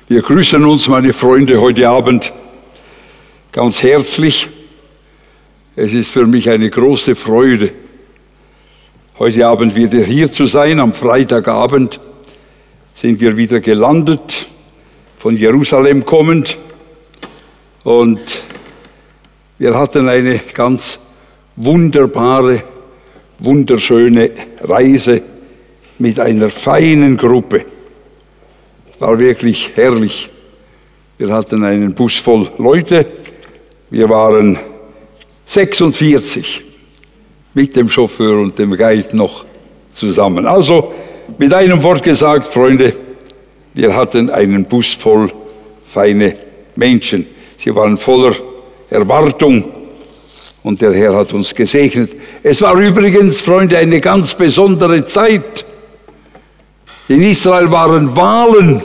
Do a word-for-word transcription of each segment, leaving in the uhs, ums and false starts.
Wir grüßen uns, meine Freunde, heute Abend ganz herzlich. Es ist für mich eine große Freude, heute Abend wieder hier zu sein. Am Freitagabend sind wir wieder gelandet, von Jerusalem kommend. Und wir hatten eine ganz wunderbare, wunderschöne Reise mit einer feinen Gruppe. War wirklich herrlich. Wir hatten einen Bus voll Leute. Wir waren sechsundvierzig mit dem Chauffeur und dem Guide noch zusammen. Also mit einem Wort gesagt, Freunde, wir hatten einen Bus voll feine Menschen. Sie waren voller Erwartung und der Herr hat uns gesegnet. Es war übrigens, Freunde, eine ganz besondere Zeit. In Israel waren Wahlen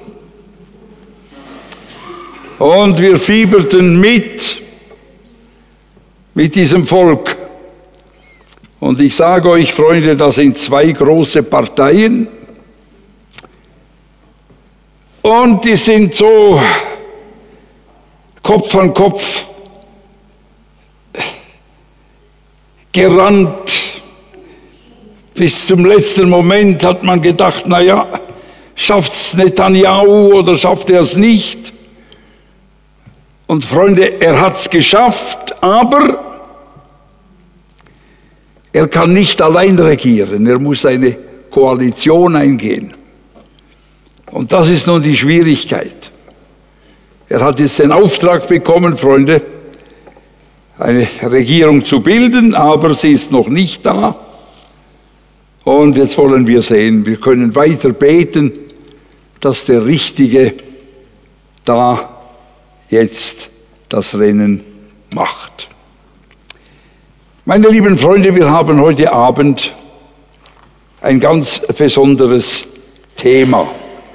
und wir fieberten mit, mit diesem Volk. Und ich sage euch, Freunde, das sind zwei große Parteien und die sind so Kopf an Kopf gerannt. Bis zum letzten Moment hat man gedacht, na ja, schafft's Netanyahu oder schafft er es nicht? Und Freunde, er hat's geschafft, aber er kann nicht allein regieren. Er muss eine Koalition eingehen. Und das ist nun die Schwierigkeit. Er hat jetzt den Auftrag bekommen, Freunde, eine Regierung zu bilden, aber sie ist noch nicht da. Und jetzt wollen wir sehen, wir können weiter beten, dass der Richtige da jetzt das Rennen macht. Meine lieben Freunde, wir haben heute Abend ein ganz besonderes Thema.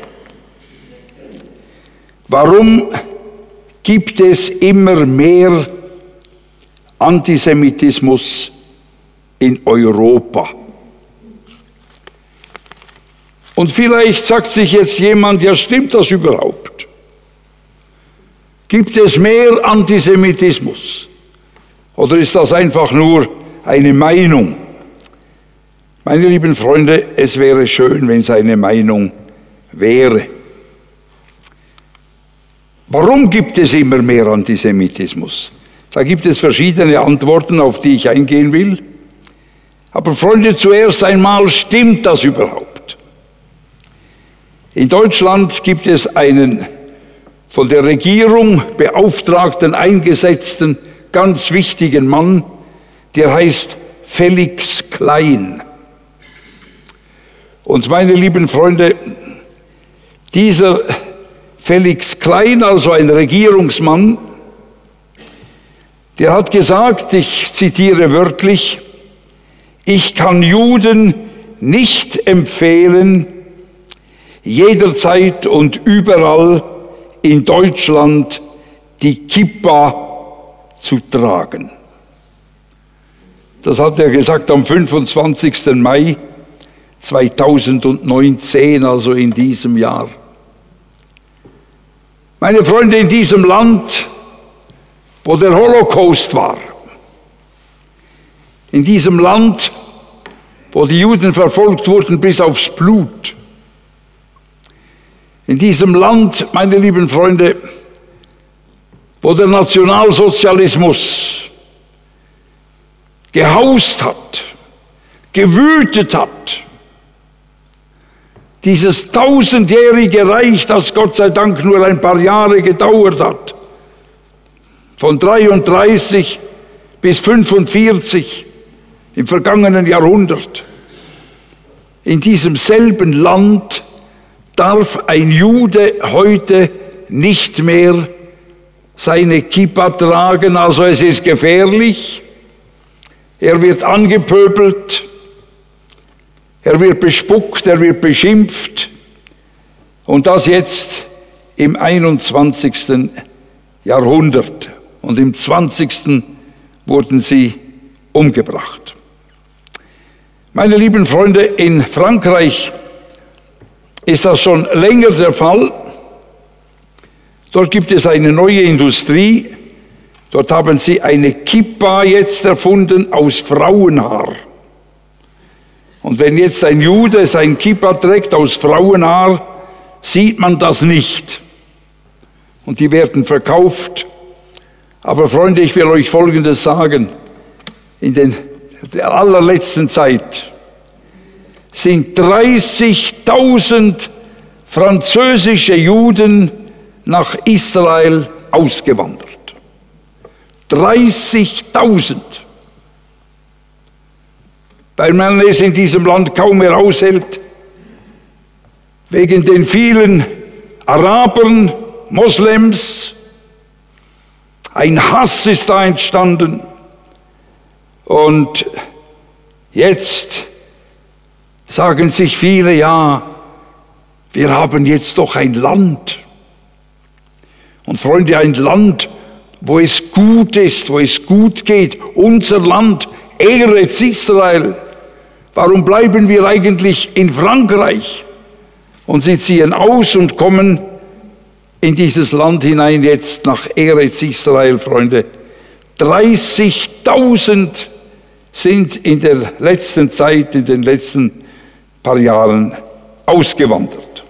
Warum gibt es immer mehr Antisemitismus in Europa? Und vielleicht sagt sich jetzt jemand, ja, stimmt das überhaupt? Gibt es mehr Antisemitismus? Oder ist das einfach nur eine Meinung? Meine lieben Freunde, es wäre schön, wenn es eine Meinung wäre. Warum gibt es immer mehr Antisemitismus? Da gibt es verschiedene Antworten, auf die ich eingehen will. Aber Freunde, zuerst einmal, stimmt das überhaupt? In Deutschland gibt es einen von der Regierung beauftragten, eingesetzten, ganz wichtigen Mann, der heißt Felix Klein. Und meine lieben Freunde, dieser Felix Klein, also ein Regierungsmann, der hat gesagt, ich zitiere wörtlich, ich kann Juden nicht empfehlen, jederzeit und überall in Deutschland die Kippa zu tragen. Das hat er gesagt am fünfundzwanzigsten Mai zweitausendneunzehn, also in diesem Jahr. Meine Freunde, in diesem Land, wo der Holocaust war, in diesem Land, wo die Juden verfolgt wurden bis aufs Blut, in diesem Land, meine lieben Freunde, wo der Nationalsozialismus gehaust hat, gewütet hat, dieses tausendjährige Reich, das Gott sei Dank nur ein paar Jahre gedauert hat, von dreiunddreißig bis fünfundvierzig im vergangenen Jahrhundert. In diesem selben Land darf ein Jude heute nicht mehr seine Kippa tragen, also es ist gefährlich. Er wird angepöbelt, er wird bespuckt, er wird beschimpft. Und das jetzt im einundzwanzigsten Jahrhundert. Und im zwanzigsten wurden sie umgebracht. Meine lieben Freunde, in Frankreich ist das schon länger der Fall. Dort gibt es eine neue Industrie. Dort haben sie eine Kippa jetzt erfunden aus Frauenhaar. Und wenn jetzt ein Jude sein Kippa trägt aus Frauenhaar, sieht man das nicht. Und die werden verkauft. Aber Freunde, ich will euch Folgendes sagen. In den, der allerletzten Zeit sind dreißigtausend französische Juden nach Israel ausgewandert. dreißigtausend. Weil man es in diesem Land kaum mehr aushält, wegen den vielen Arabern, Moslems. Ein Hass ist da entstanden. Und jetzt sagen sich viele, ja, wir haben jetzt doch ein Land. Und Freunde, ein Land, wo es gut ist, wo es gut geht. Unser Land, Eretz Israel. Warum bleiben wir eigentlich in Frankreich? Und sie ziehen aus und kommen in dieses Land hinein jetzt nach Eretz Israel, Freunde. dreißigtausend sind in der letzten Zeit, in den letzten paar Jahren ausgewandert.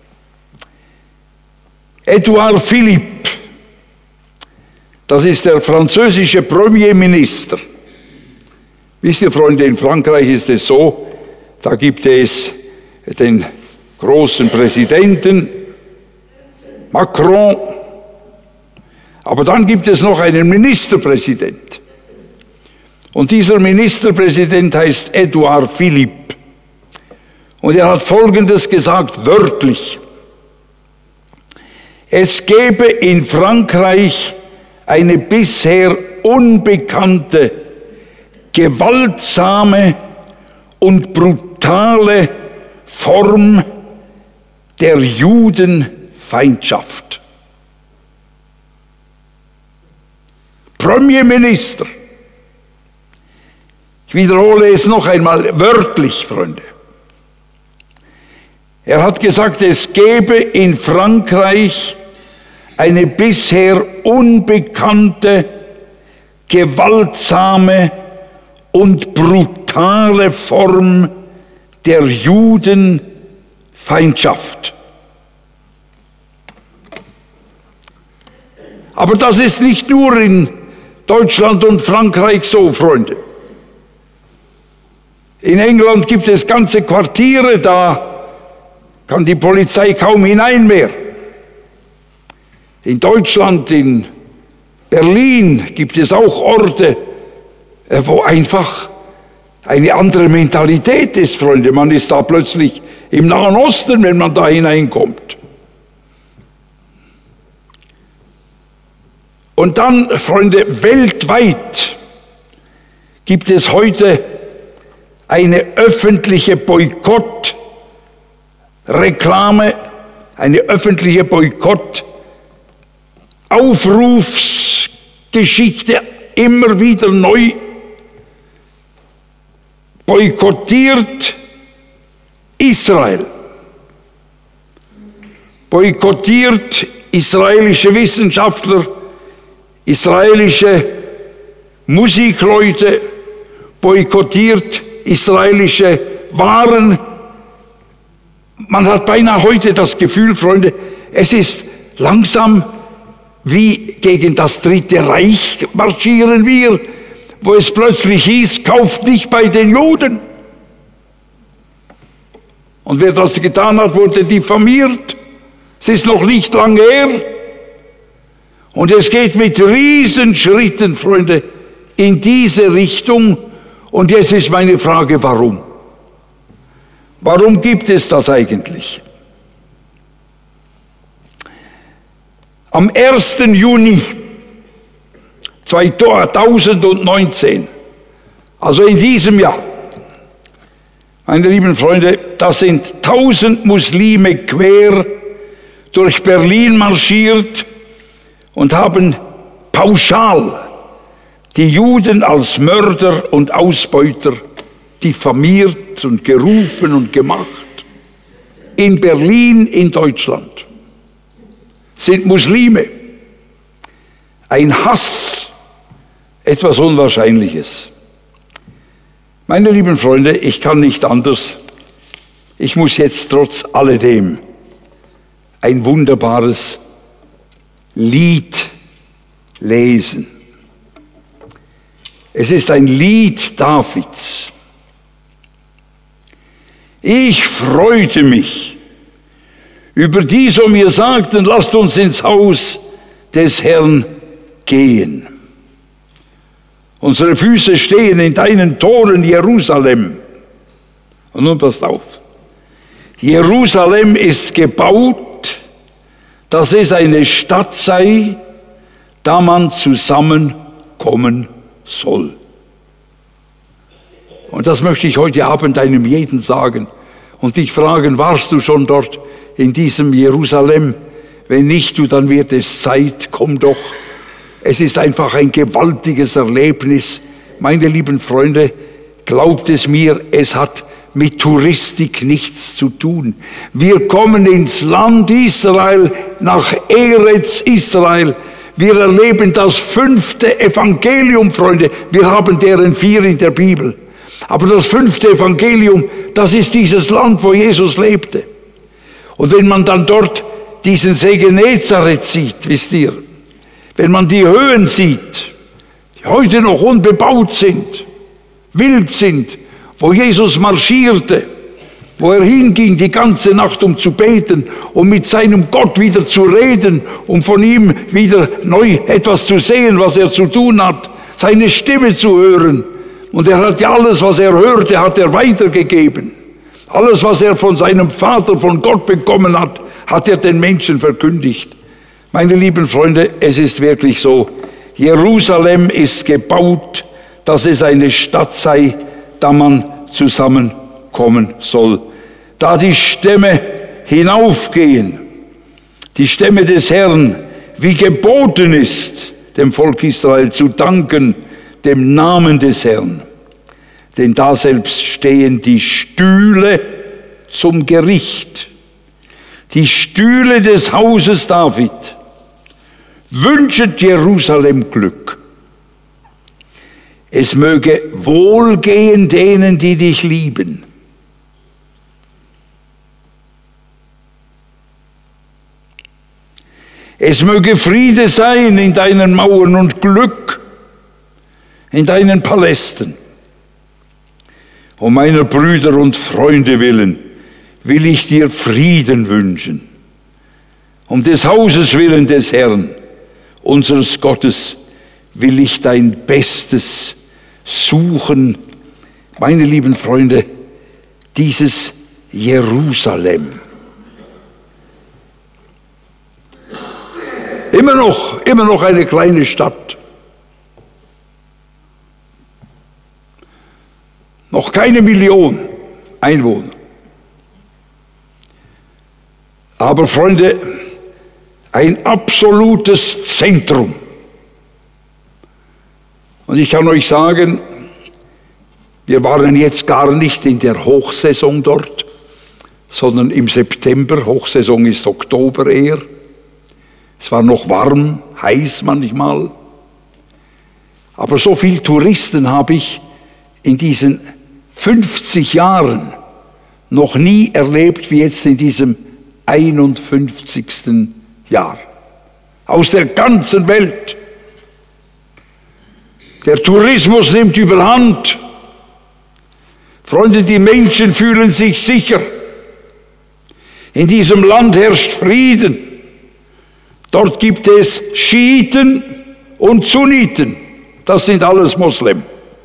Edouard Philippe, das ist der französische Premierminister. Wisst ihr, Freunde, in Frankreich ist es so, da gibt es den großen Präsidenten, Macron, aber dann gibt es noch einen Ministerpräsident. Und dieser Ministerpräsident heißt Edouard Philippe. Und er hat Folgendes gesagt, wörtlich. Es gäbe in Frankreich eine bisher unbekannte, gewaltsame und brutale Form der Judenfeindschaft. Premierminister. Ich wiederhole es noch einmal wörtlich, Freunde. Er hat gesagt, es gäbe in Frankreich eine bisher unbekannte, gewaltsame und brutale Form der Judenfeindschaft. Aber das ist nicht nur in Deutschland und Frankreich so, Freunde. In England gibt es ganze Quartiere, da kann die Polizei kaum hinein mehr. In Deutschland, in Berlin gibt es auch Orte, wo einfach eine andere Mentalität ist, Freunde. Man ist da plötzlich im Nahen Osten, wenn man da hineinkommt. Und dann, Freunde, weltweit gibt es heute eine öffentliche Boykottreklame, eine öffentliche Boykottaufrufsgeschichte, immer wieder neu. Boykottiert Israel, boykottiert israelische Wissenschaftler, israelische Musikleute, boykottiert israelische Waren. Man hat beinahe heute das Gefühl, Freunde, es ist langsam wie gegen das Dritte Reich marschieren wir, wo es plötzlich hieß, kauft nicht bei den Juden. Und wer das getan hat, wurde diffamiert. Es ist noch nicht lange her. Und es geht mit Riesenschritten, Freunde, in diese Richtung. Und jetzt ist meine Frage, warum? Warum gibt es das eigentlich? Am ersten Juni zweitausendneunzehn, also in diesem Jahr, meine lieben Freunde, da sind tausend Muslime quer durch Berlin marschiert und haben pauschal die Juden als Mörder und Ausbeuter diffamiert und gerufen und gemacht. In Berlin, in Deutschland. sind Muslime. Ein Hass, etwas Unwahrscheinliches. Meine lieben Freunde, ich kann nicht anders. Ich muss jetzt trotz alledem ein wunderbares Lied lesen. Es ist ein Lied Davids. Ich freute mich über die, so mir sagten, lasst uns ins Haus des Herrn gehen. Unsere Füße stehen in deinen Toren, Jerusalem. Und nun passt auf. Jerusalem ist gebaut, dass es eine Stadt sei, da man zusammenkommen soll. Und das möchte ich heute Abend einem jeden sagen und dich fragen, warst du schon dort in diesem Jerusalem? Wenn nicht, du, dann wird es Zeit, komm doch. Es ist einfach ein gewaltiges Erlebnis. Meine lieben Freunde, glaubt es mir, es hat mit Touristik nichts zu tun. Wir kommen ins Land Israel, nach Eretz Israel. Wir erleben das fünfte Evangelium, Freunde. Wir haben deren vier in der Bibel. Aber das fünfte Evangelium, das ist dieses Land, wo Jesus lebte. Und wenn man dann dort diesen See Genezareth sieht, wisst ihr, wenn man die Höhen sieht, die heute noch unbebaut sind, wild sind, wo Jesus marschierte, wo er hinging die ganze Nacht, um zu beten, um mit seinem Gott wieder zu reden, um von ihm wieder neu etwas zu sehen, was er zu tun hat, seine Stimme zu hören. Und er hat ja alles, was er hörte, hat er weitergegeben. Alles, was er von seinem Vater, von Gott bekommen hat, hat er den Menschen verkündigt. Meine lieben Freunde, es ist wirklich so, Jerusalem ist gebaut, dass es eine Stadt sei, da man zusammenkommen soll. Da die Stämme hinaufgehen, die Stämme des Herrn, wie geboten ist, dem Volk Israel zu danken, dem Namen des Herrn. Denn da selbst stehen die Stühle zum Gericht, die Stühle des Hauses David. Wünscht Jerusalem Glück. Es möge wohlgehen denen, die dich lieben. Es möge Friede sein in deinen Mauern und Glück in deinen Palästen. Um meiner Brüder und Freunde willen will ich dir Frieden wünschen. Um des Hauses willen des Herrn, unseres Gottes, will ich dein Bestes suchen. Meine lieben Freunde, dieses Jerusalem. Immer noch, immer noch eine kleine Stadt. Noch keine Million Einwohner. Aber Freunde, ein absolutes Zentrum. Und ich kann euch sagen, wir waren jetzt gar nicht in der Hochsaison dort, sondern im September. Hochsaison ist Oktober eher. Es war noch warm, heiß manchmal. Aber so viele Touristen habe ich in diesen fünfzig Jahren noch nie erlebt wie jetzt in diesem einundfünfzigsten Jahr. Aus der ganzen Welt. Der Tourismus nimmt überhand. Freunde, die Menschen fühlen sich sicher. In diesem Land herrscht Frieden. Dort gibt es Schiiten und Sunniten. Das sind alles Moslem.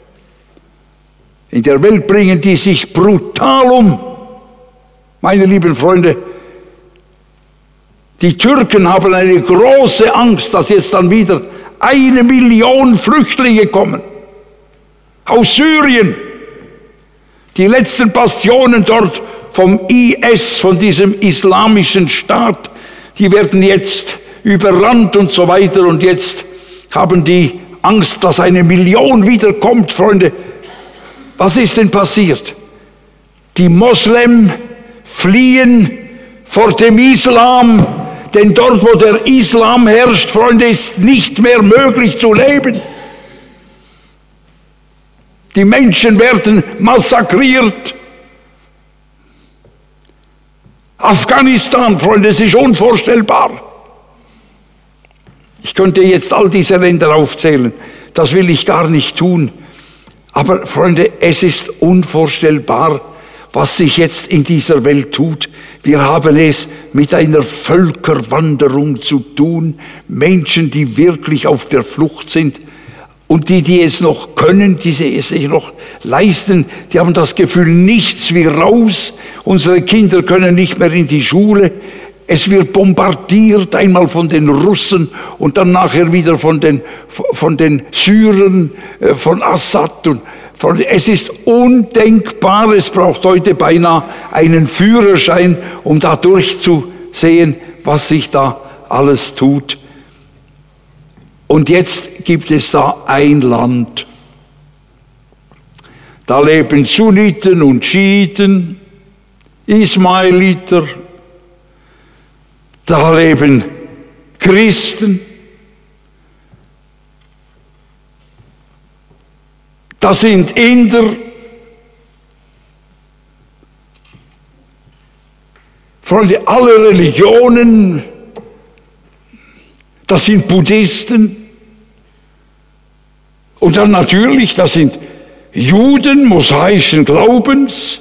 In der Welt bringen die sich brutal um. Meine lieben Freunde, die Türken haben eine große Angst, dass jetzt dann wieder eine Million Flüchtlinge kommen. Aus Syrien. Die letzten Bastionen dort vom I S, von diesem islamischen Staat, die werden jetzt überrannt und so weiter. Und jetzt haben die Angst, dass eine Million wiederkommt, Freunde. Was ist denn passiert? Die Moslem fliehen vor dem Islam. Denn dort, wo der Islam herrscht, Freunde, ist nicht mehr möglich zu leben. Die Menschen werden massakriert. Afghanistan, Freunde, es ist unvorstellbar. Ich könnte jetzt all diese Länder aufzählen. Das will ich gar nicht tun. Aber Freunde, es ist unvorstellbar, was sich jetzt in dieser Welt tut. Wir haben es mit einer Völkerwanderung zu tun. Menschen, die wirklich auf der Flucht sind. Und die, die es noch können, die es sich noch leisten, die haben das Gefühl, nichts wie raus. Unsere Kinder können nicht mehr in die Schule. Es wird bombardiert, einmal von den Russen und dann nachher wieder von den, von den Syrern, von Assad. Und von, es ist undenkbar, es braucht heute beinahe einen Führerschein, um da durchzusehen, was sich da alles tut. Und jetzt gibt es da ein Land. Da leben Sunniten und Schiiten, Ismailiter. Da leben Christen. Da sind Inder. Freunde, alle Religionen. Das sind Buddhisten. Und dann natürlich, das sind Juden mosaischen Glaubens.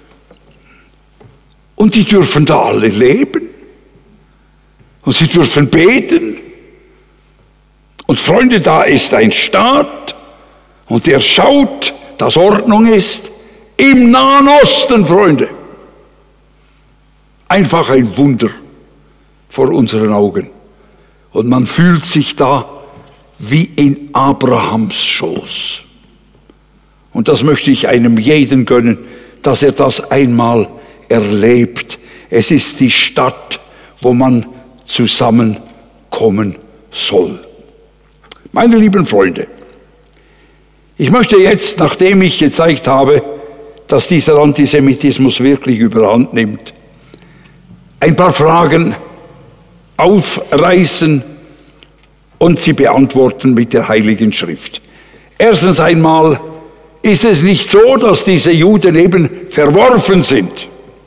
Und die dürfen da alle leben. Und sie dürfen beten. Und Freunde, da ist ein Staat. Und der schaut, dass Ordnung ist. Im Nahen Osten, Freunde. Einfach ein Wunder vor unseren Augen. Und man fühlt sich da wie in Abrahams Schoß. Und das möchte ich einem jeden gönnen, dass er das einmal erlebt. Es ist die Stadt, wo man zusammenkommen soll. Meine lieben Freunde, ich möchte jetzt, nachdem ich gezeigt habe, dass dieser Antisemitismus wirklich überhand nimmt, ein paar Fragen aufreißen und sie beantworten mit der Heiligen Schrift. Erstens einmal ist es nicht so, dass diese Juden eben verworfen sind.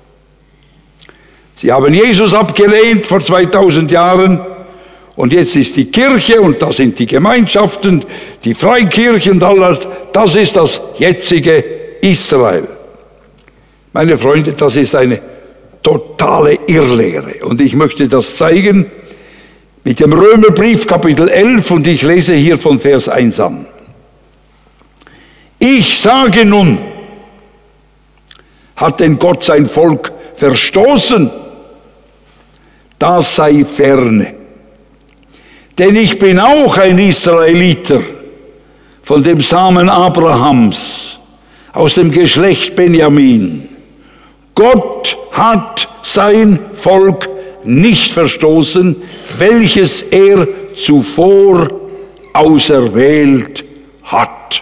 Sie haben Jesus abgelehnt vor zweitausend Jahren und jetzt ist die Kirche und da sind die Gemeinschaften, die Freikirchen und alles, das ist das jetzige Israel. Meine Freunde, das ist eine totale Irrlehre und ich möchte das zeigen mit dem Römerbrief Kapitel elf und ich lese hier von Vers eins an. Ich sage nun, hat denn Gott sein Volk verstoßen? Das sei ferne. Denn ich bin auch ein Israeliter von dem Samen Abrahams, aus dem Geschlecht Benjamin. Gott hat sein Volk nicht verstoßen, welches er zuvor auserwählt hat.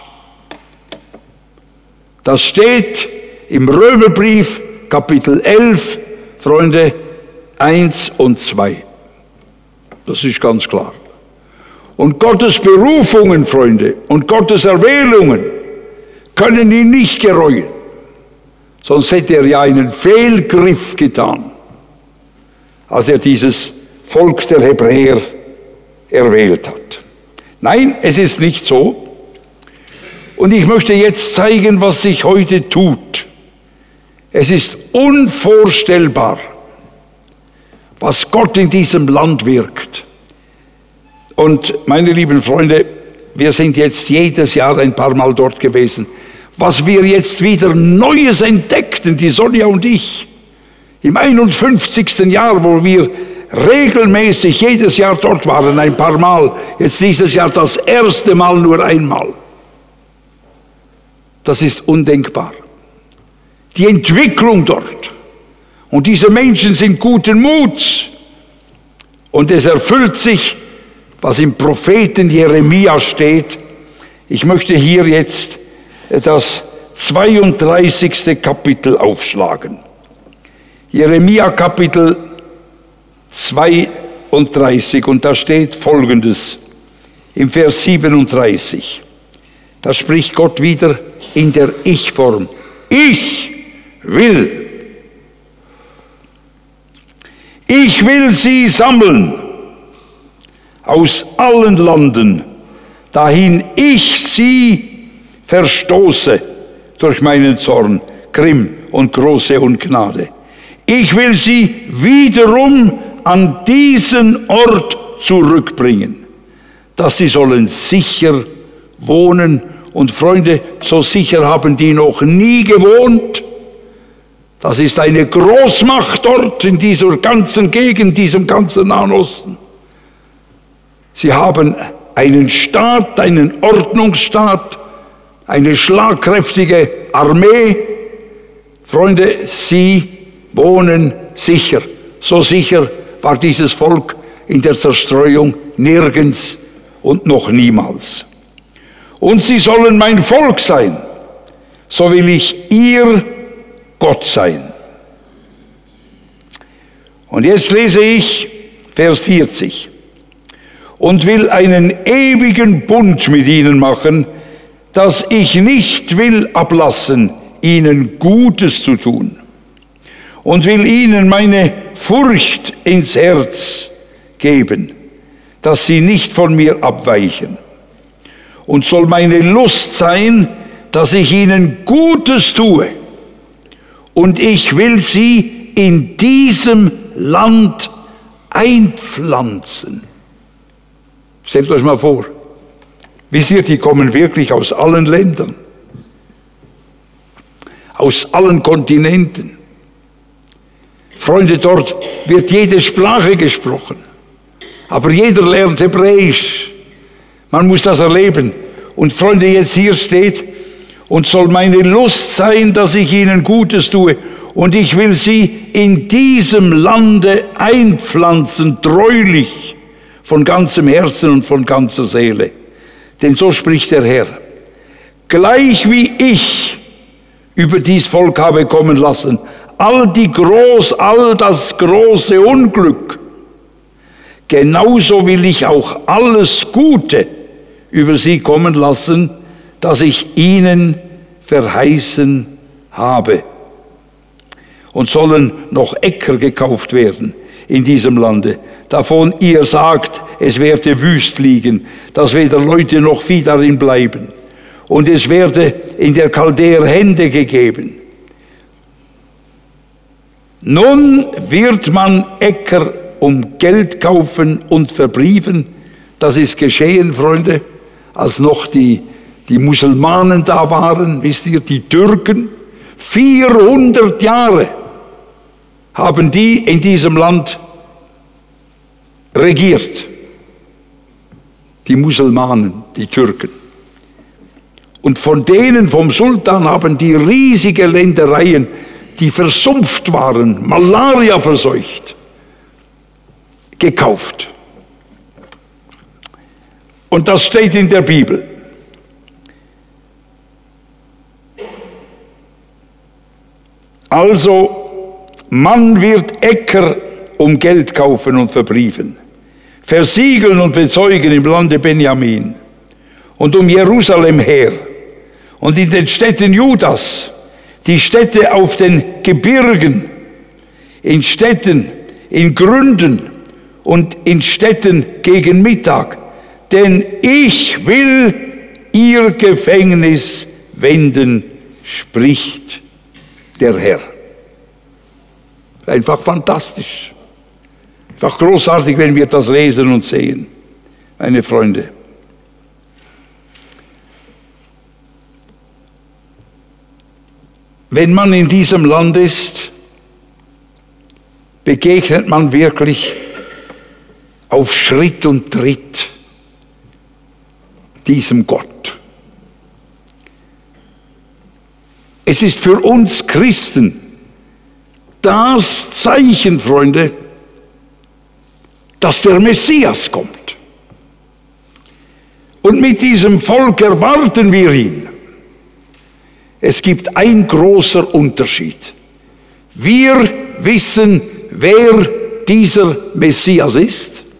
Das steht im Römerbrief Kapitel elf, Freunde, eins und zwei. Das ist ganz klar. Und Gottes Berufungen, Freunde, und Gottes Erwählungen können ihn nicht gereuen. Sonst hätte er ja einen Fehlgriff getan, als er dieses Volk der Hebräer erwählt hat. Nein, es ist nicht so. Und ich möchte jetzt zeigen, was sich heute tut. Es ist unvorstellbar, was Gott in diesem Land wirkt. Und meine lieben Freunde, wir sind jetzt jedes Jahr ein paar Mal dort gewesen. Was wir jetzt wieder Neues entdeckten, die Sonja und ich, im einundfünfzigsten Jahr, wo wir regelmäßig jedes Jahr dort waren, ein paar Mal, jetzt dieses Jahr das erste Mal nur einmal. Das ist undenkbar. Die Entwicklung dort. Und diese Menschen sind guten Muts. Und es erfüllt sich, was im Propheten Jeremia steht. Ich möchte hier jetzt das zweiunddreißigste Kapitel aufschlagen. Jeremia Kapitel siebenunddreißig und da steht Folgendes im Vers siebenunddreißig. Da spricht Gott wieder in der Ich-Form. Ich will. Ich will sie sammeln aus allen Landen, dahin ich sie verstoße durch meinen Zorn, Grimm und große Ungnade. Ich will sie wiederum an diesen Ort zurückbringen, dass sie sollen sicher wohnen. Und Freunde, so sicher haben die noch nie gewohnt. Das ist eine Großmacht dort in dieser ganzen Gegend, diesem ganzen Nahen Osten. Sie haben einen Staat, einen Ordnungsstaat, eine schlagkräftige Armee. Freunde, sie wohnen sicher. So sicher war dieses Volk in der Zerstreuung nirgends und noch niemals. Und sie sollen mein Volk sein, so will ich ihr Gott sein. Und jetzt lese ich Vers vierzig. Und will einen ewigen Bund mit ihnen machen, dass ich nicht will ablassen, ihnen Gutes zu tun. Und will ihnen meine Furcht ins Herz geben, dass sie nicht von mir abweichen. Und soll meine Lust sein, dass ich ihnen Gutes tue. Und ich will sie in diesem Land einpflanzen. Stellt euch mal vor. Wisst ihr, die kommen wirklich aus allen Ländern. Aus allen Kontinenten. Freunde, dort wird jede Sprache gesprochen. Aber jeder lernt Hebräisch. Man muss das erleben. Und Freunde, jetzt hier steht, und soll meine Lust sein, dass ich ihnen Gutes tue. Und ich will sie in diesem Lande einpflanzen, treulich, von ganzem Herzen und von ganzer Seele. Denn so spricht der Herr. Gleich wie ich über dies Volk habe kommen lassen, all die groß, all das große Unglück, genauso will ich auch alles Gute über sie kommen lassen, das ich ihnen verheißen habe. Und sollen noch Äcker gekauft werden in diesem Lande, davon ihr sagt, es werde wüst liegen, dass weder Leute noch Vieh darin bleiben. Und es werde in der Chaldäer Hände gegeben. Nun wird man Äcker um Geld kaufen und verbriefen. Das ist geschehen, Freunde, als noch die, die Musulmanen da waren, wisst ihr, die Türken. vierhundert Jahre haben die in diesem Land regiert. Die Musulmanen, die Türken. Und von denen, vom Sultan, haben die riesige Ländereien, die versumpft waren, Malaria verseucht, gekauft. Und das steht in der Bibel. Also, man wird Äcker um Geld kaufen und verbriefen, versiegeln und bezeugen im Lande Benjamin und um Jerusalem her und in den Städten Judas, die Städte auf den Gebirgen, in Städten, in Gründen und in Städten gegen Mittag. Denn ich will ihr Gefängnis wenden, spricht der Herr. Einfach fantastisch. Einfach großartig, wenn wir das lesen und sehen, meine Freunde. Wenn man in diesem Land ist, begegnet man wirklich auf Schritt und Tritt diesem Gott. Es ist für uns Christen das Zeichen, Freunde, dass der Messias kommt. Und mit diesem Volk erwarten wir ihn. Es gibt ein großer Unterschied. Wir wissen, wer dieser Messias ist.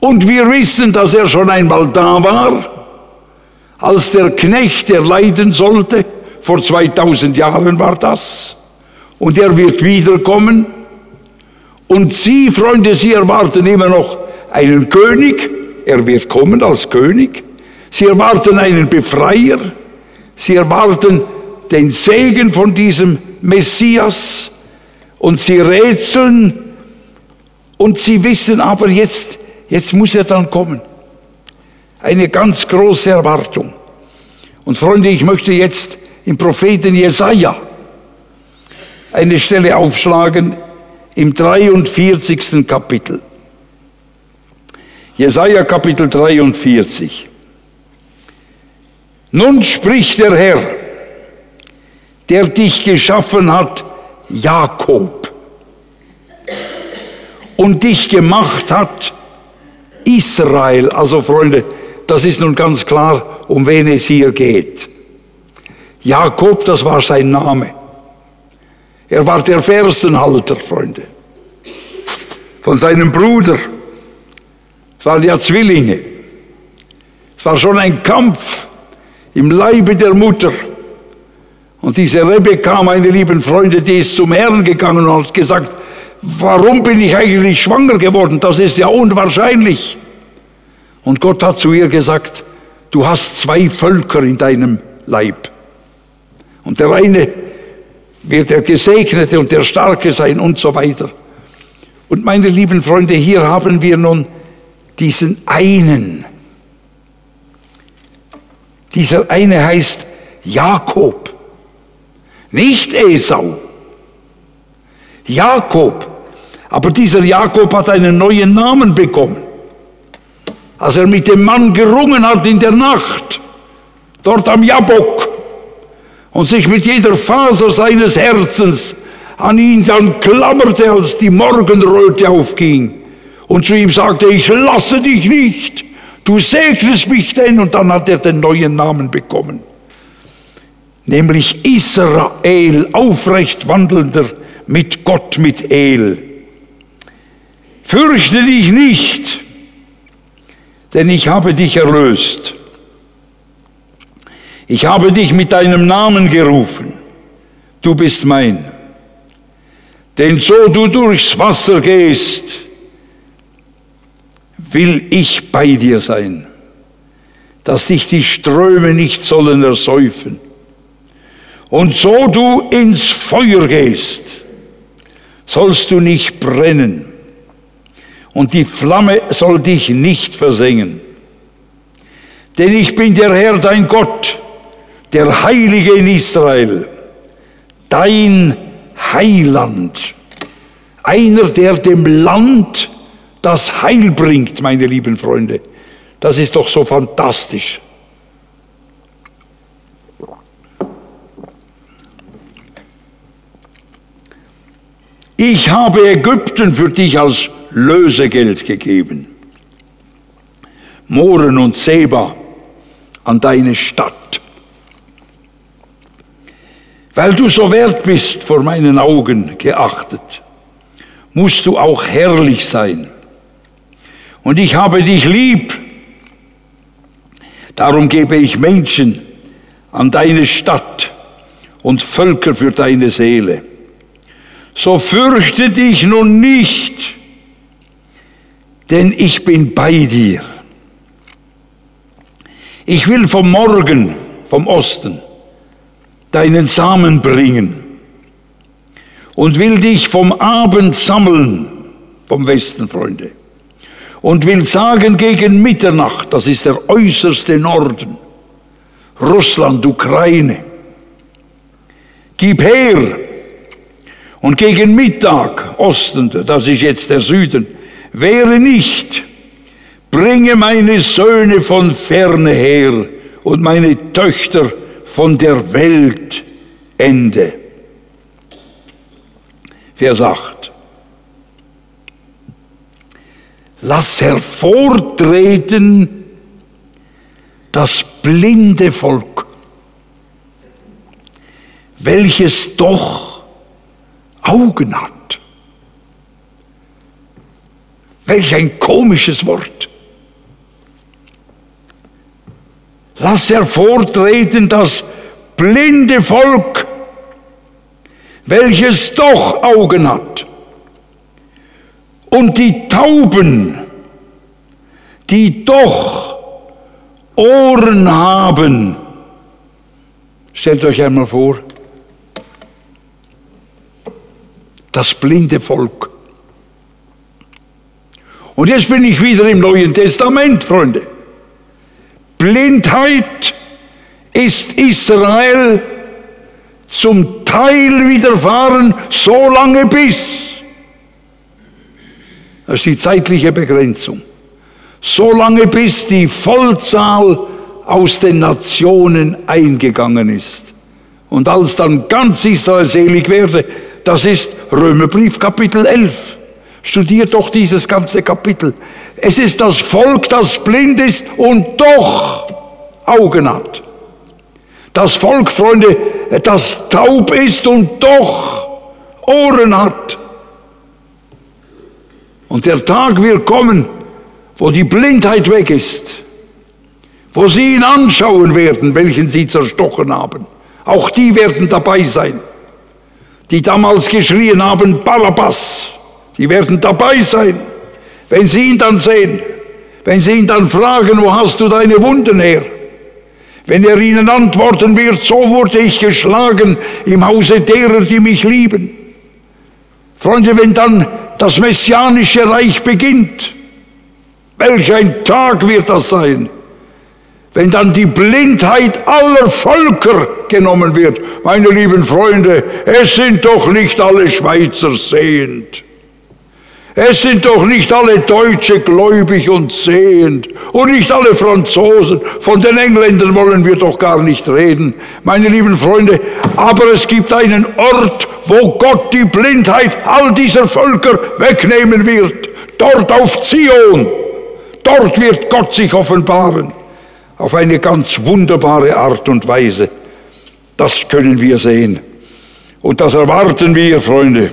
Und wir wissen, dass er schon einmal da war, als der Knecht, der leiden sollte. Vor zweitausend Jahren war das. Und er wird wiederkommen. Und Sie, Freunde, Sie erwarten immer noch einen König. Er wird kommen als König. Sie erwarten einen Befreier. Sie erwarten den Segen von diesem Messias. Und Sie rätseln. Und Sie wissen aber jetzt, jetzt muss er dann kommen. Eine ganz große Erwartung. Und Freunde, ich möchte jetzt im Propheten Jesaja eine Stelle aufschlagen im dreiundvierzigsten Kapitel. Jesaja Kapitel dreiundvierzig. Nun spricht der Herr, der dich geschaffen hat, Jakob, und dich gemacht hat, Israel. Also Freunde, das ist nun ganz klar, um wen es hier geht. Jakob, das war sein Name. Er war der Fersenhalter, Freunde, von seinem Bruder. Es waren ja Zwillinge. Es war schon ein Kampf im Leibe der Mutter. Und diese Rebekka, meine lieben Freunde, die ist zum Herrn gegangen und hat gesagt, warum bin ich eigentlich schwanger geworden? Das ist ja unwahrscheinlich. Und Gott hat zu ihr gesagt, du hast zwei Völker in deinem Leib. Und der eine wird der Gesegnete und der Starke sein und so weiter. Und meine lieben Freunde, hier haben wir nun diesen einen. Dieser eine heißt Jakob, nicht Esau. Jakob. Aber dieser Jakob hat einen neuen Namen bekommen. Als er mit dem Mann gerungen hat in der Nacht, dort am Jabbok, und sich mit jeder Faser seines Herzens an ihn dann klammerte, als die Morgenröte aufging, und zu ihm sagte, ich lasse dich nicht, du segnest mich denn, und dann hat er den neuen Namen bekommen, nämlich Israel, aufrecht wandelnder mit Gott, mit El. Fürchte dich nicht, denn ich habe dich erlöst. Ich habe dich mit deinem Namen gerufen. Du bist mein. Denn so du durchs Wasser gehst, will ich bei dir sein, dass dich die Ströme nicht sollen ersäufen. Und so du ins Feuer gehst, sollst du nicht brennen. Und die Flamme soll dich nicht versengen. Denn ich bin der Herr, dein Gott, der Heilige in Israel, dein Heiland. Einer, der dem Land das Heil bringt, meine lieben Freunde. Das ist doch so fantastisch. Ich habe Ägypten für dich als Lösegeld gegeben. Moren und Seba an deine Stadt. Weil du so wert bist, vor meinen Augen geachtet, musst du auch herrlich sein. Und ich habe dich lieb. Darum gebe ich Menschen an deine Stadt und Völker für deine Seele. So fürchte dich nun nicht, denn ich bin bei dir. Ich will vom Morgen, vom Osten, deinen Samen bringen und will dich vom Abend sammeln, vom Westen, Freunde, und will sagen gegen Mitternacht, das ist der äußerste Norden, Russland, Ukraine, gib her. Und gegen Mittag, Osten, das ist jetzt der Süden, wehre nicht, bringe meine Söhne von ferne her und meine Töchter von der Welt Ende. Vers acht. Lass hervortreten das blinde Volk, welches doch Augen hat. Welch ein komisches Wort. Lass hervortreten das blinde Volk, welches doch Augen hat, und die Tauben, die doch Ohren haben. Stellt euch einmal vor, das blinde Volk. Und jetzt bin ich wieder im Neuen Testament, Freunde. Blindheit ist Israel zum Teil widerfahren, so lange bis. Das ist die zeitliche Begrenzung. So lange bis die Vollzahl aus den Nationen eingegangen ist. Und als dann ganz Israel selig werde, das ist Römerbrief Kapitel elf. Studiert doch dieses ganze Kapitel. Es ist das Volk, das blind ist und doch Augen hat. Das Volk, Freunde, das taub ist und doch Ohren hat. Und der Tag wird kommen, wo die Blindheit weg ist, wo sie ihn anschauen werden, welchen sie zerstochen haben. Auch die werden dabei sein, die damals geschrien haben, Barabbas. Die werden dabei sein, wenn sie ihn dann sehen, wenn sie ihn dann fragen, wo hast du deine Wunden her? Wenn er ihnen antworten wird, so wurde ich geschlagen im Hause derer, die mich lieben. Freunde, wenn dann das messianische Reich beginnt, welch ein Tag wird das sein, wenn dann die Blindheit aller Völker genommen wird. Meine lieben Freunde, es sind doch nicht alle Schweizer sehend. Es sind doch nicht alle Deutsche gläubig und sehend und nicht alle Franzosen. Von den Engländern wollen wir doch gar nicht reden, meine lieben Freunde. Aber es gibt einen Ort, wo Gott die Blindheit all dieser Völker wegnehmen wird. Dort auf Zion. Dort wird Gott sich offenbaren. Auf eine ganz wunderbare Art und Weise. Das können wir sehen. Und das erwarten wir, Freunde.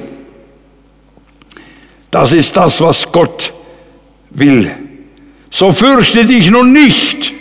Das ist das, was Gott will. So fürchte dich nun nicht,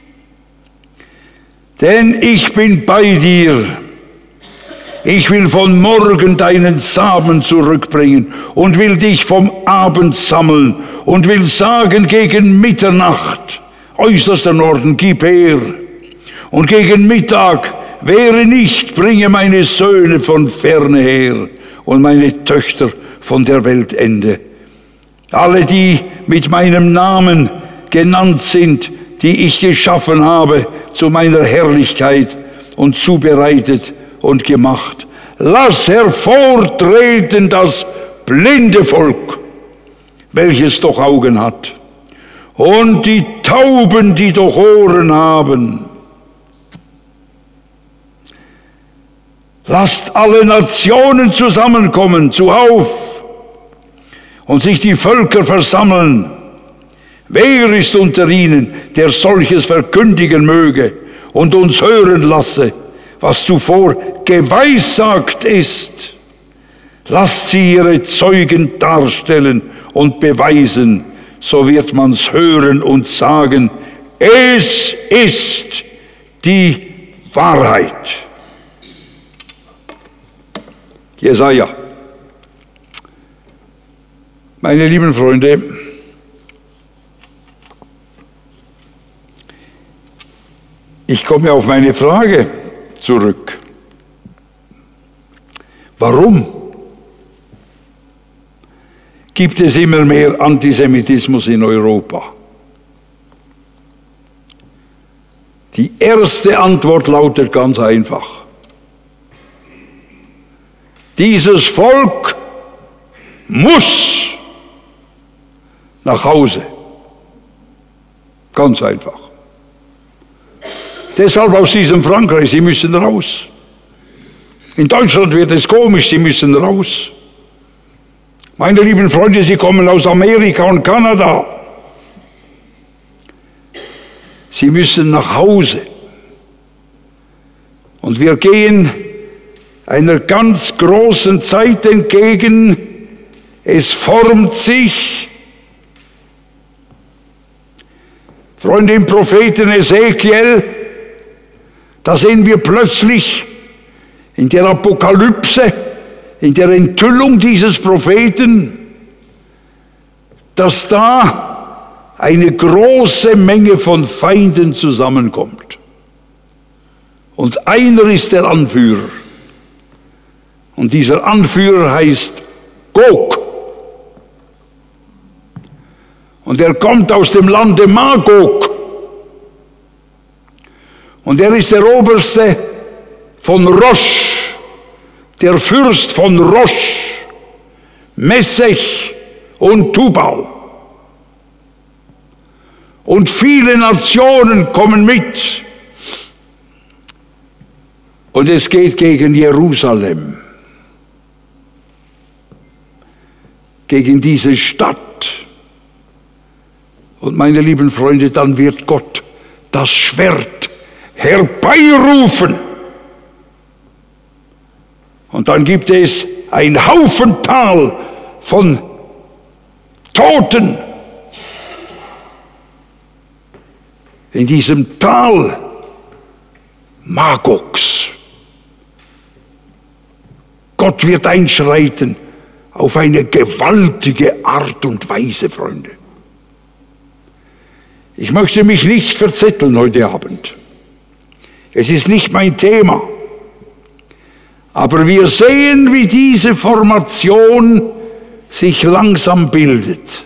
denn ich bin bei dir. Ich will von morgen deinen Samen zurückbringen und will dich vom Abend sammeln und will sagen gegen Mitternacht, äußerster Norden, gib her. Und gegen Mittag, wehre nicht, bringe meine Söhne von ferne her und meine Töchter von der Weltende. Alle, die mit meinem Namen genannt sind, die ich geschaffen habe zu meiner Herrlichkeit und zubereitet und gemacht. Lass hervortreten das blinde Volk, welches doch Augen hat, und die Tauben, die doch Ohren haben. Lasst alle Nationen zusammenkommen, zuhauf, und sich die Völker versammeln. Wer ist unter ihnen, der solches verkündigen möge und uns hören lasse, was zuvor geweissagt ist? Lasst sie ihre Zeugen darstellen und beweisen, so wird man's hören und sagen, es ist die Wahrheit. Jesaja. Meine lieben Freunde, ich komme auf meine Frage zurück. Warum gibt es immer mehr Antisemitismus in Europa? Die erste Antwort lautet ganz einfach. Dieses Volk muss nach Hause. Ganz einfach. Deshalb aus diesem Frankreich, sie müssen raus. In Deutschland wird es komisch, sie müssen raus. Meine lieben Freunde, sie kommen aus Amerika und Kanada. Sie müssen nach Hause. Und wir gehen einer ganz großen Zeit entgegen. Es formt sich. Freunde, im Propheten Ezekiel Da sehen wir plötzlich in der Apokalypse, in der Enthüllung dieses Propheten, dass da eine große Menge von Feinden zusammenkommt. Und einer ist der Anführer. Und dieser Anführer heißt Gog. Und er kommt aus dem Lande Magog. Und er ist der Oberste von Rosch, der Fürst von Rosch, Messech und Tubal. Und viele Nationen kommen mit. Und es geht gegen Jerusalem, gegen diese Stadt. Und meine lieben Freunde, dann wird Gott das Schwert herbeirufen. Und dann gibt es ein Haufental von Toten. In diesem Tal Magogs. Gott wird einschreiten auf eine gewaltige Art und Weise, Freunde. Ich möchte mich nicht verzetteln heute Abend. Es ist nicht mein Thema. Aber wir sehen, wie diese Formation sich langsam bildet.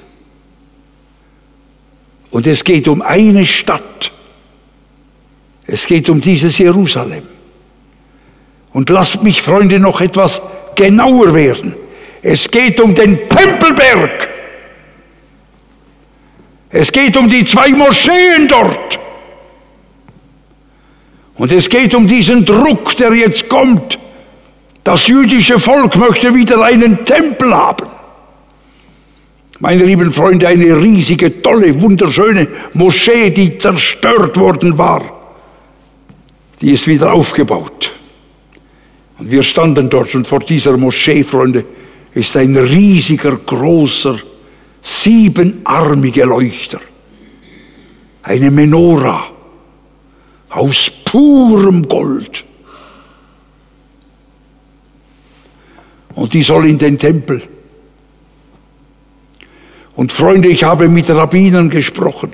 Und es geht um eine Stadt. Es geht um dieses Jerusalem. Und lasst mich, Freunde, noch etwas genauer werden. Es geht um den Tempelberg. Es geht um die zwei Moscheen dort. Und es geht um diesen Druck, der jetzt kommt. Das jüdische Volk möchte wieder einen Tempel haben. Meine lieben Freunde, eine riesige, tolle, wunderschöne Moschee, die zerstört worden war, die ist wieder aufgebaut. Und wir standen dort und vor dieser Moschee, Freunde, ist ein riesiger, großer, siebenarmiger Leuchter. Eine Menora aus purem Gold. Und die soll in den Tempel. Und Freunde, ich habe mit Rabbinern gesprochen.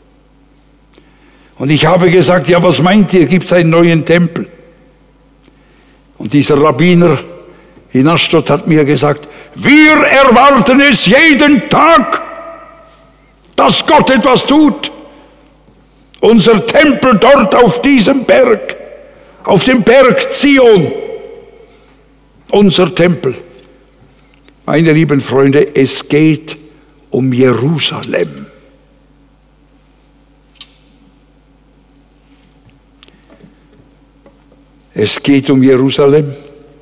Und ich habe gesagt, ja, was meint ihr, gibt es einen neuen Tempel? Und dieser Rabbiner in Ashdod hat mir gesagt, wir erwarten es jeden Tag, dass Gott etwas tut. Unser Tempel dort auf diesem Berg, auf dem Berg Zion, unser Tempel. Meine lieben Freunde, es geht um Jerusalem. Es geht um Jerusalem.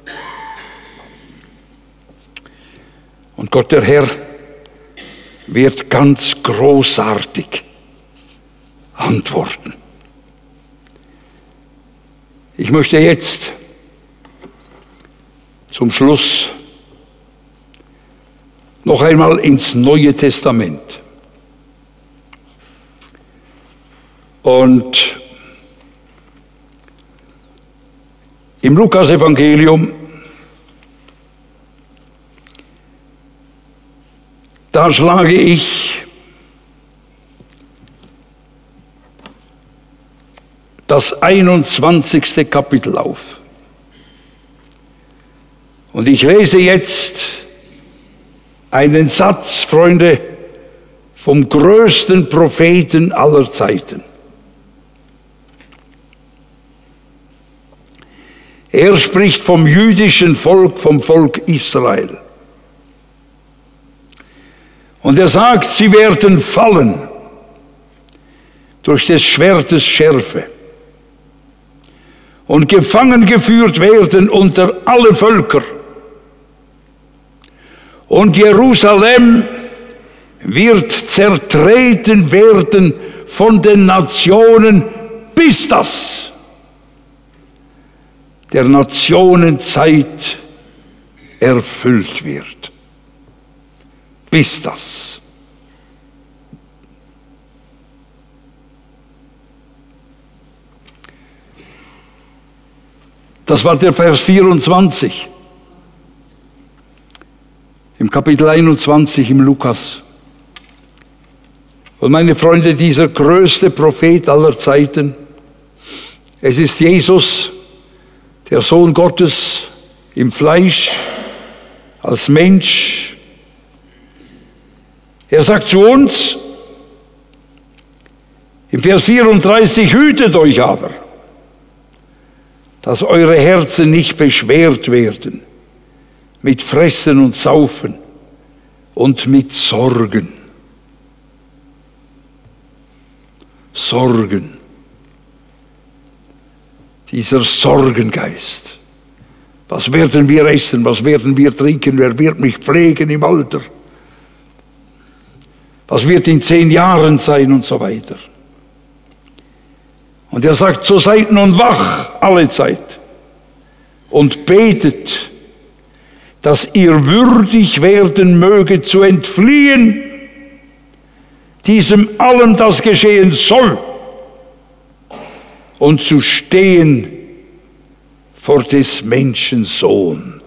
Und Gott der Herr wird ganz großartig antworten. Ich möchte jetzt zum Schluss noch einmal ins Neue Testament. Und im Lukas-Evangelium, da schlage ich das einundzwanzigste Kapitel auf. Und ich lese jetzt einen Satz, Freunde, vom größten Propheten aller Zeiten. Er spricht vom jüdischen Volk, vom Volk Israel. Und er sagt, sie werden fallen durch des Schwertes Schärfe und gefangen geführt werden unter alle Völker. Und Jerusalem wird zertreten werden von den Nationen, bis das der Nationenzeit erfüllt wird. Bis das. Das war der Vers vierundzwanzig. Im Kapitel einundzwanzig im Lukas. Und meine Freunde, dieser größte Prophet aller Zeiten, es ist Jesus, der Sohn Gottes im Fleisch, als Mensch. Er sagt zu uns, im Vers vierunddreißig, hütet euch aber, dass eure Herzen nicht beschwert werden mit Fressen und Saufen und mit Sorgen. Sorgen. Dieser Sorgengeist. Was werden wir essen? Was werden wir trinken? Wer wird mich pflegen im Alter? Was wird in zehn Jahren sein und so weiter? Und er sagt, so seid nun wach alle Zeit und betet, dass ihr würdig werden möget zu entfliehen diesem allem, das geschehen soll, und zu stehen vor des Menschen Sohn.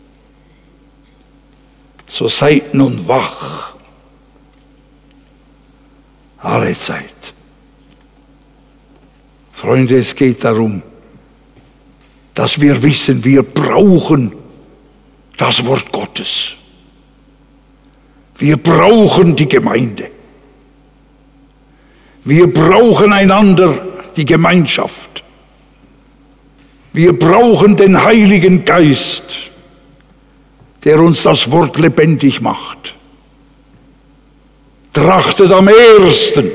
So seid nun wach alle Zeit. Freunde, es geht darum, dass wir wissen, wir brauchen das Wort Gottes. Wir brauchen die Gemeinde. Wir brauchen einander, die Gemeinschaft. Wir brauchen den Heiligen Geist, der uns das Wort lebendig macht. Trachtet am ersten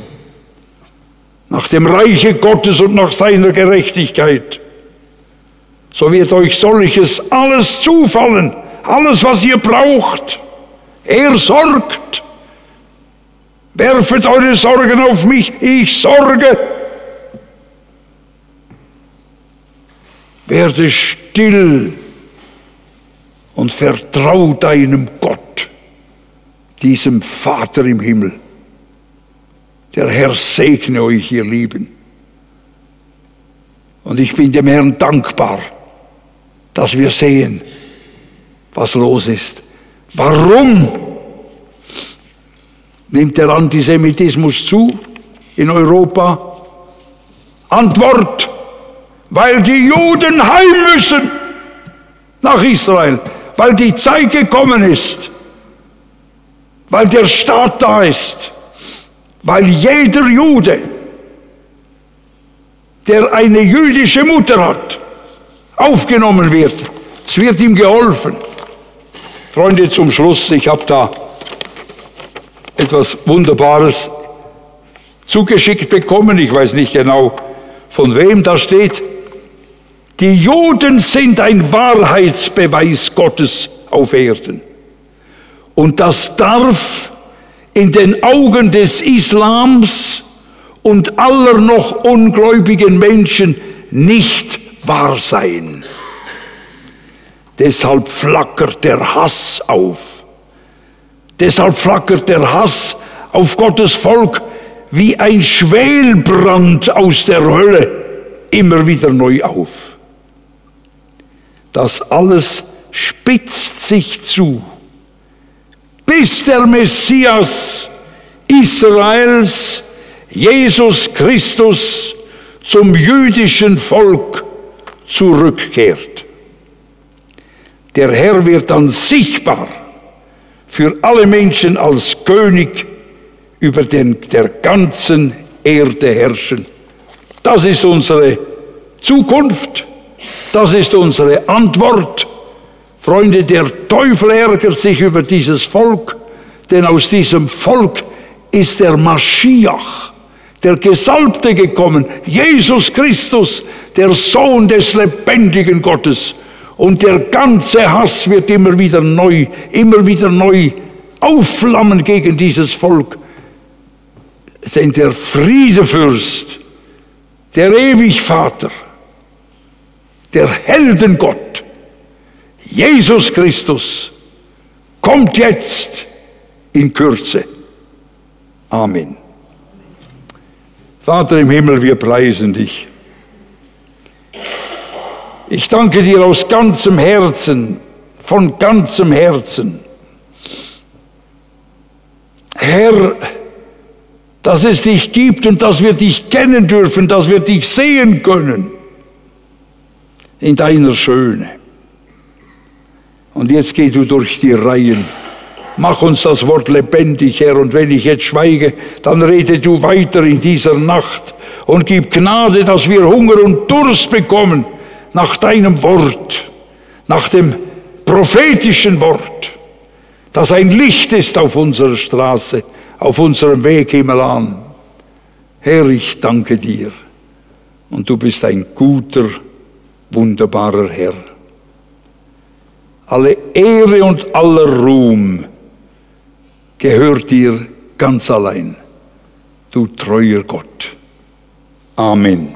nach dem Reiche Gottes und nach seiner Gerechtigkeit. So wird euch solches alles zufallen, alles, was ihr braucht. Er sorgt. Werfet eure Sorgen auf mich, ich sorge. Werde still und vertrau deinem Gott, diesem Vater im Himmel. Der Herr segne euch, ihr Lieben. Und ich bin dem Herrn dankbar, dass wir sehen, was los ist. Warum nimmt der Antisemitismus zu in Europa? Antwort: Weil die Juden heim müssen nach Israel, weil die Zeit gekommen ist, weil der Staat da ist, weil jeder Jude, der eine jüdische Mutter hat, aufgenommen wird. Es wird ihm geholfen. Freunde, zum Schluss, ich habe da etwas Wunderbares zugeschickt bekommen. Ich weiß nicht genau, von wem das steht. Die Juden sind ein Wahrheitsbeweis Gottes auf Erden. Und das darf in den Augen des Islams und aller noch ungläubigen Menschen nicht wahr sein. Deshalb flackert der Hass auf. Deshalb flackert der Hass auf Gottes Volk wie ein Schwelbrand aus der Hölle immer wieder neu auf. Das alles spitzt sich zu, bis der Messias Israels, Jesus Christus, zum jüdischen Volk zurückkehrt. Der Herr wird dann sichtbar für alle Menschen als König über den, der ganzen Erde herrschen. Das ist unsere Zukunft, das ist unsere Antwort. Freunde, der Teufel ärgert sich über dieses Volk, denn aus diesem Volk ist der Maschiach, der Gesalbte, gekommen, Jesus Christus, der Sohn des lebendigen Gottes. Und der ganze Hass wird immer wieder neu, immer wieder neu aufflammen gegen dieses Volk. Denn der Friedefürst, der Ewigvater, der Heldengott, Jesus Christus, kommt jetzt in Kürze. Amen. Vater im Himmel, wir preisen dich. Ich danke dir aus ganzem Herzen, von ganzem Herzen. Herr, dass es dich gibt und dass wir dich kennen dürfen, dass wir dich sehen können in deiner Schöne. Und jetzt geh du durch die Reihen. Mach uns das Wort lebendig, Herr, und wenn ich jetzt schweige, dann rede du weiter in dieser Nacht und gib Gnade, dass wir Hunger und Durst bekommen nach deinem Wort, nach dem prophetischen Wort, das ein Licht ist auf unserer Straße, auf unserem Weg himmelan. Herr, ich danke dir und du bist ein guter, wunderbarer Herr. Alle Ehre und aller Ruhm gehört dir ganz allein, du treuer Gott. Amen.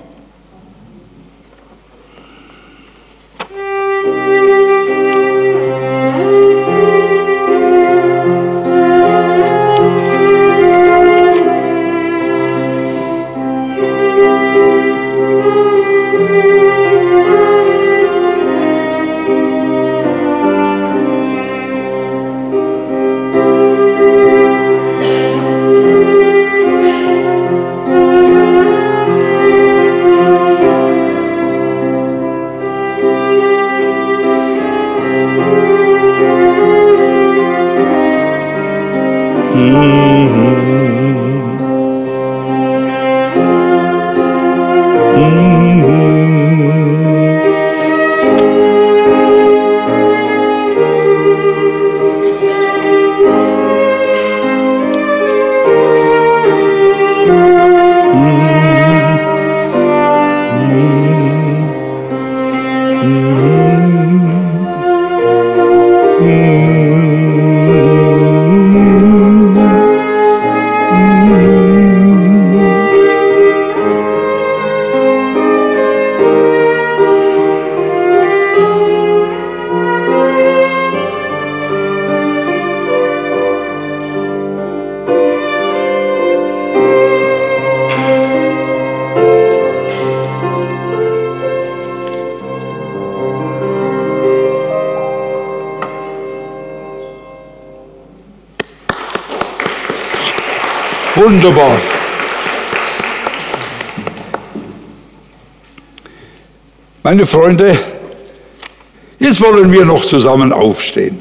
Wunderbar. Meine Freunde, jetzt wollen wir noch zusammen aufstehen.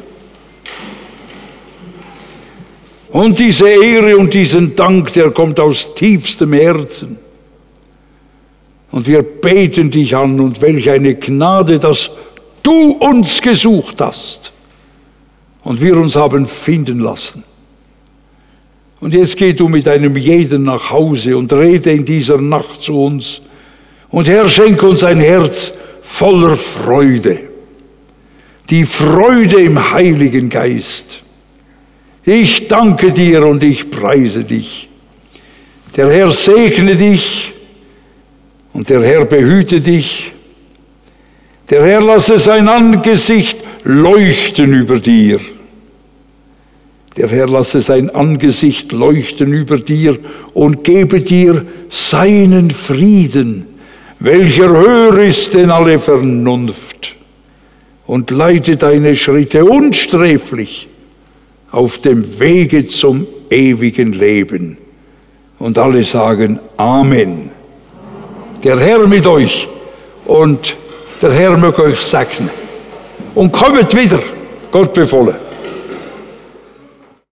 Und diese Ehre und diesen Dank, der kommt aus tiefstem Herzen. Und wir beten dich an und welch eine Gnade, dass du uns gesucht hast und wir uns haben finden lassen. Und jetzt geh du mit einem jeden nach Hause und rede in dieser Nacht zu uns. Und Herr, schenk uns ein Herz voller Freude. Die Freude im Heiligen Geist. Ich danke dir und ich preise dich. Der Herr segne dich und der Herr behüte dich. Der Herr lasse sein Angesicht leuchten über dir. Der Herr lasse sein Angesicht leuchten über dir und gebe dir seinen Frieden, welcher höher ist denn alle Vernunft, und leite deine Schritte unsträflich auf dem Wege zum ewigen Leben. Und alle sagen Amen. Der Herr mit euch und der Herr möge euch segnen. Und kommet wieder, Gott befohlen.